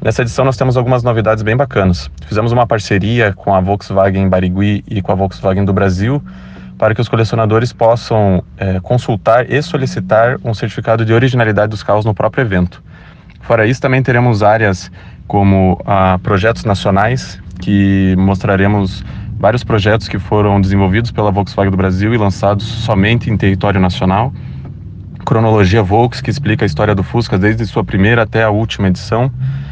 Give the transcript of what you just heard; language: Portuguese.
Nessa edição nós temos algumas novidades bem bacanas. Fizemos uma parceria com a Volkswagen Barigui e com a Volkswagen do Brasil para que os colecionadores possam consultar e solicitar um certificado de originalidade dos carros no próprio evento. Fora isso, também teremos áreas como projetos nacionais, que mostraremos vários projetos que foram desenvolvidos pela Volkswagen do Brasil e lançados somente em território nacional. Cronologia Volks, que explica a história do Fusca desde sua primeira até a última edição.